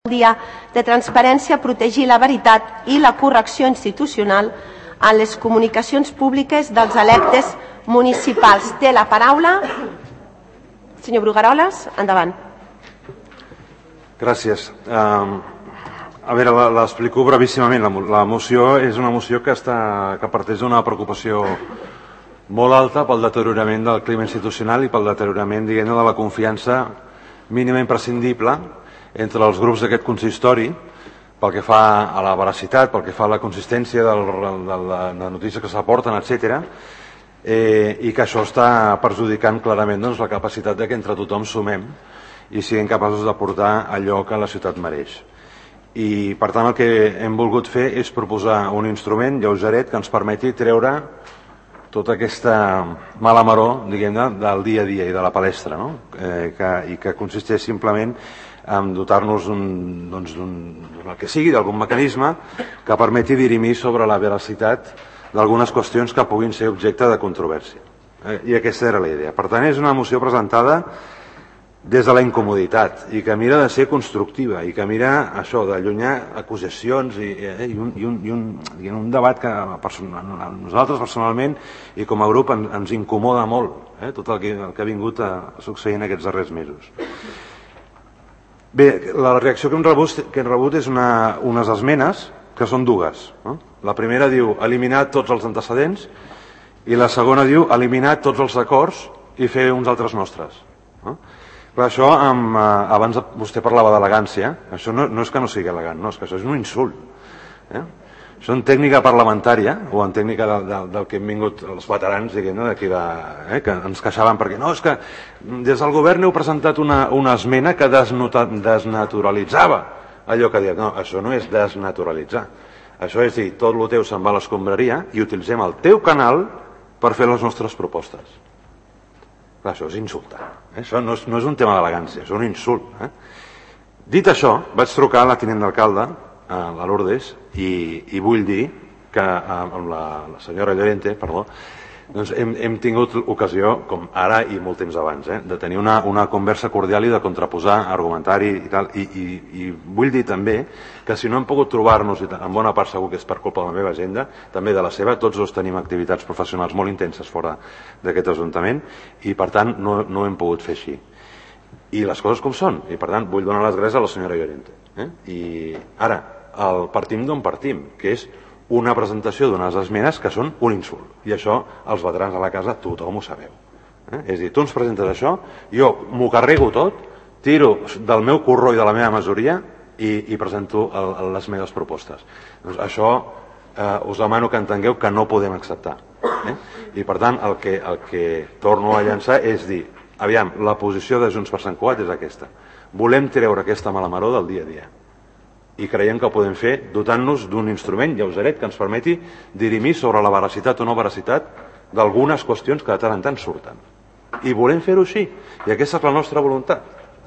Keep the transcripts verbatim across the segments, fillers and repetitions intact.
dia de transparència, protegir la veritat i la correcció institucional en les comunicacions públiques dels electes municipals. Té la paraula senyor Brugueroles, endavant. Gràcies. A veure, l'explico brevíssimament. La moció és una moció que parteix d'una preocupació molt alta pel deteriorament del clima institucional i pel deteriorament, diguem-ne, de la confiança mínima imprescindible entre els grups d'aquest consistori pel que fa a la veracitat, pel que fa a la consistència de les notícies que s'aporten, etcètera, i que això està perjudicant clarament la capacitat que entre tothom sumem i siguem capaços d'aportar allò que la ciutat mereix. I per tant el que hem volgut fer és proposar un instrument lleugeret que ens permeti treure tota aquesta mala maror, diguem-ne, del dia a dia i de la palestra, i que consisteix simplement en dotar-nos del que sigui, d'algun mecanisme que permeti dirimir sobre la veracitat d'algunes qüestions que puguin ser objecte de controvèrsia. I aquesta era la idea. Per tant, és una moció presentada des de la incomoditat i que mira de ser constructiva i que mira això, d'allunyar acusacions i un debat que a nosaltres personalment i com a grup ens incomoda molt, tot el que ha vingut succeint aquests darrers mesos. Bé, la reacció que hem rebut és unes esmenes que són dues. La primera diu eliminar tots els antecedents i la segona diu eliminar tots els acords i fer uns altres nostres. Però això, abans vostè parlava d'elegància, això no és que no sigui elegant, no, és que això és un insult. Això en tècnica parlamentària, o en tècnica del que hem vingut els veterans, diguem-ne, que ens queixaven perquè no, és que des del govern heu presentat una esmena que desnaturalitzava allò que diem. No, això no és desnaturalitzar. Això és dir, tot el teu se'n va a l'escombraria i utilitzem el teu canal per fer les nostres propostes. Clar, això és insultar. Això no és un tema d'elegància, és un insult. Dit això, vaig trucar a la tinent d'alcalde, a Lourdes, i vull dir que amb la senyora Llorente, perdó, hem tingut ocasió, com ara i molt temps abans, de tenir una conversa cordial i de contraposar argumentari i tal, i vull dir també que si no hem pogut trobar-nos, i en bona part segur que és per culpa de la meva agenda, també de la seva, tots dos tenim activitats professionals molt intenses fora d'aquest Ajuntament i per tant no ho hem pogut fer així. I les coses com són, i per tant vull donar les gràcies a la senyora Llorente. I ara, partim d'on partim, que és una presentació d'unes esmenes que són un insult. I això, els veterans de la casa, tothom ho sabeu. És a dir, tu ens presentes això, jo m'ho carrego tot, tiro del meu corró i de la meva majoria i presento les meves propostes. Això us demano que entengueu que no podem acceptar. I per tant, el que torno a llançar és dir, aviam, la posició de Junts per Sant Cugat és aquesta. Volem treure aquesta mala maror del dia a dia. I creiem que ho podem fer dotant-nos d'un instrument lleugeret que ens permeti dirimir sobre la veracitat o no veracitat d'algunes qüestions que de tant en tant surten. I volem fer-ho així, i aquesta és la nostra voluntat.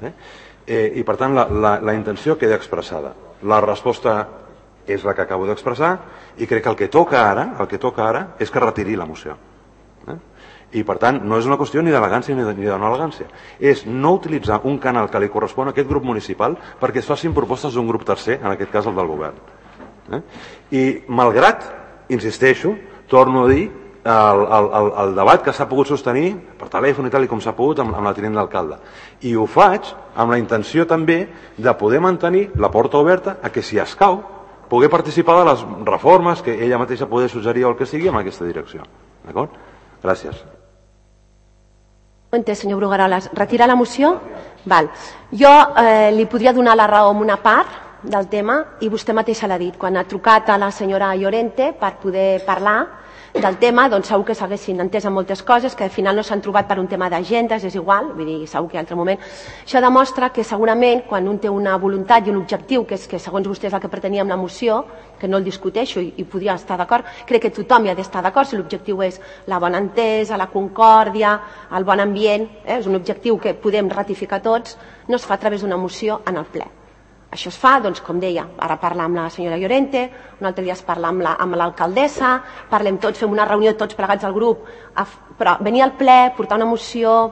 I per tant la intenció queda expressada. La resposta és la que acabo d'expressar i crec que el que toca ara el que toca ara és que retiri la moció. I per tant no és una qüestió ni d'elegància ni de no elegància, és no utilitzar un canal que li correspon a aquest grup municipal perquè es facin propostes d'un grup tercer, en aquest cas el del govern. I malgrat, insisteixo, torno a dir el debat que s'ha pogut sostenir per telèfon i tal i com s'ha pogut amb la tinent d'alcalde, i ho faig amb la intenció també de poder mantenir la porta oberta a que si escau poder participar de les reformes que ella mateixa poder suggerir o el que sigui en aquesta direcció. D'acord? Gràcies. Ho entès, senyor Brugueroles. Retira la moció? Val. Jo li podria donar la raó en una part del tema i vostè mateixa l'ha dit. Quan ha trucat a la senyora Llorente per poder parlar del tema, doncs segur que s'haguessin entès en moltes coses, que al final no s'han trobat per un tema d'agendes, és igual, vull dir, segur que hi ha altre moment. Això demostra que segurament quan un té una voluntat i un objectiu, que és que segons vostè és el que pretenia amb la moció, que no el discuteixo i podria estar d'acord, crec que tothom hi ha d'estar d'acord si l'objectiu és la bona entesa, la concòrdia, el bon ambient, és un objectiu que podem ratificar tots, no es fa a través d'una moció en el ple. Això es fa, doncs, com deia, ara parlar amb la senyora Llorente, un altre dia es parla amb l'alcaldessa, parlem tots, fem una reunió tots plegats al grup, però venir al ple, portar una moció,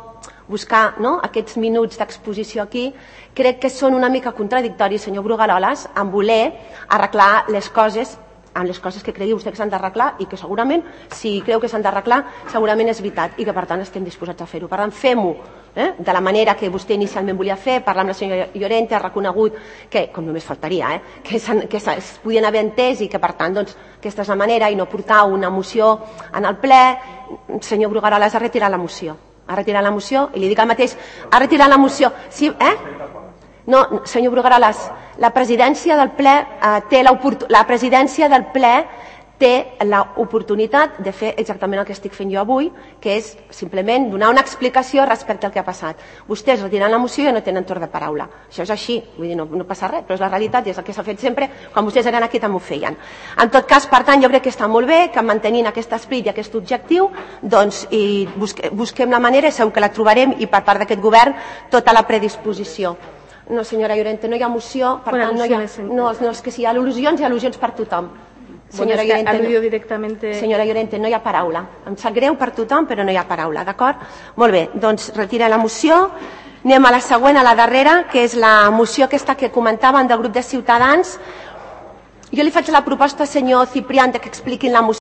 buscar no, aquests minuts d'exposició aquí, crec que són una mica contradictoris, senyor Brugueroles, en voler arreglar les coses amb les coses que cregui vostè que s'han d'arreglar i que segurament, si creu que s'han d'arreglar, segurament és veritat i que per tant estem disposats a fer-ho. Per tant, fem-ho eh, de la manera que vostè inicialment volia fer, parlar amb la senyora Llorente, ha reconegut que, com només faltaria, eh, que, que es podien haver entès i que per tant doncs, aquesta és la manera i no portar una moció en el ple. Senyor Brugueroles, ha retirat la moció. Ha retirat la moció i li dic el mateix, ha retirat la moció. Sí, eh? No, senyor Brugueroles, la presidència del ple eh, té la presidència del ple té l'oportunitat de fer exactament el que estic fent jo avui, que és simplement donar una explicació respecte al que ha passat. Vostès retiren la moció i no tenen torn de paraula. Això és així, vull dir, no, no passa res, però és la realitat i és el que s'ha fet sempre. Quan vostès eren aquí també ho feien. En tot cas, per tant, jo crec que està molt bé que mantenint aquest esperit i aquest objectiu doncs, i busque, busquem la manera, segur que la trobarem i per part d'aquest govern tota la predisposició. No, senyora Llorente, no hi ha moció, per tant, no hi ha... No, no, és que si hi ha al·lusions, hi ha al·lusions per tothom. Senyora Llorente, no, senyora Llorente, no hi ha paraula. Em sap greu per tothom, però no hi ha paraula, d'acord? Molt bé, doncs retira la moció. Anem a la següent, a la darrera, que és la moció aquesta que comentaven del grup de Ciutadans. Jo li faig la proposta, senyor Ciprián, que expliquin la moció.